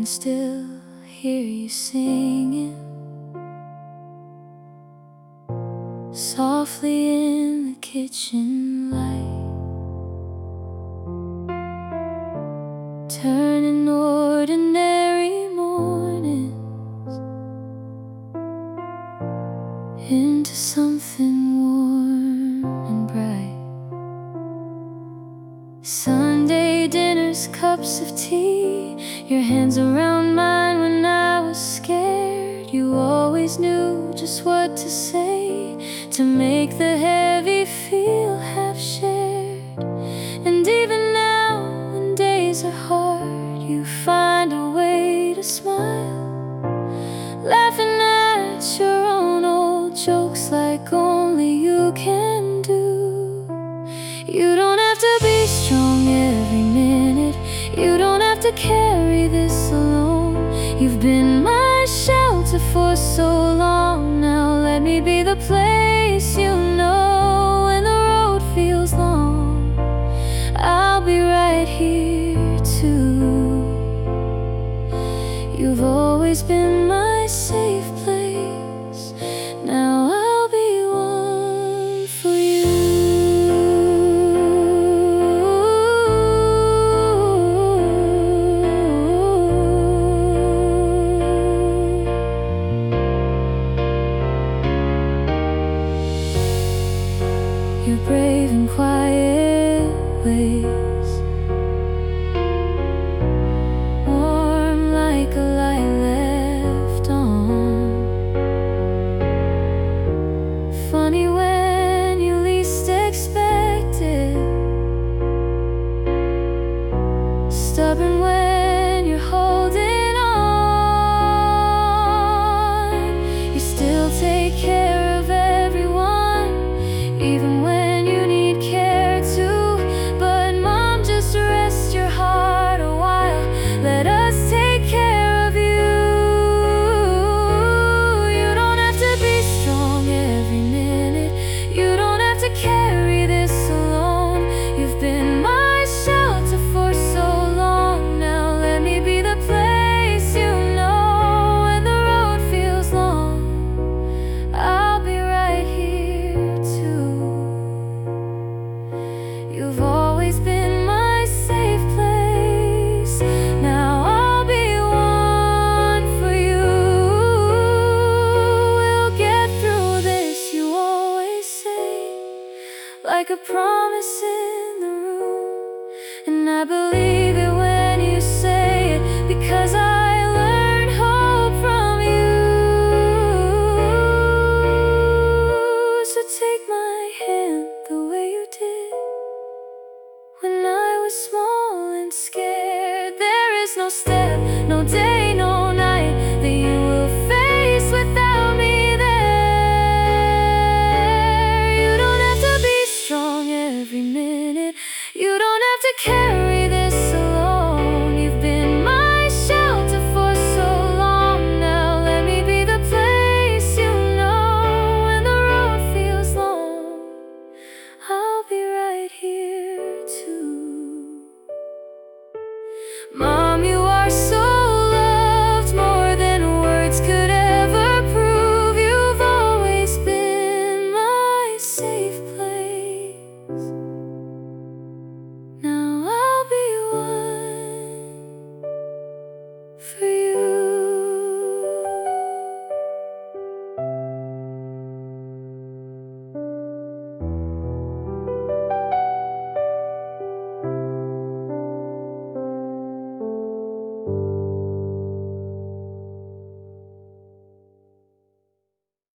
can still hear you singing softly in the kitchen light, turning ordinary mornings into something warm and bright. Sunday dinners, cups of tea, your hands around mine when I was scared. You always knew just what to say to make the heavy feel half shared. And even now, when days are hard, you find a way to smile, laughing at your own old jokes like only you can do. You don't have to be strong every minute, you don't have to carry this alone. You've been my shelter for so long, now let me be the place you know. When the road feels long, I'll be right here too. You've always been my safe place, now I'll be one for you. You're brave in quiet ways, warm like a light left on, funny when you least expect it, stubborn when you're holding on. You still take care of everyone, even when you need care too. But mom, just rest your heart a while, let us take care of you. You don't have to be strong every minute, you don't have to carry this alone. You've been my shelter for so long, now let me be the place you know. When the road feels long, I'll be right here too. You've always been my safe place, now I'll be one for you. We'll get through this, you always say, like a promise in the room. And I believe it when you say it, because I learned hope from you. So take my hand the way you did when I was small and scared. There is no step, no day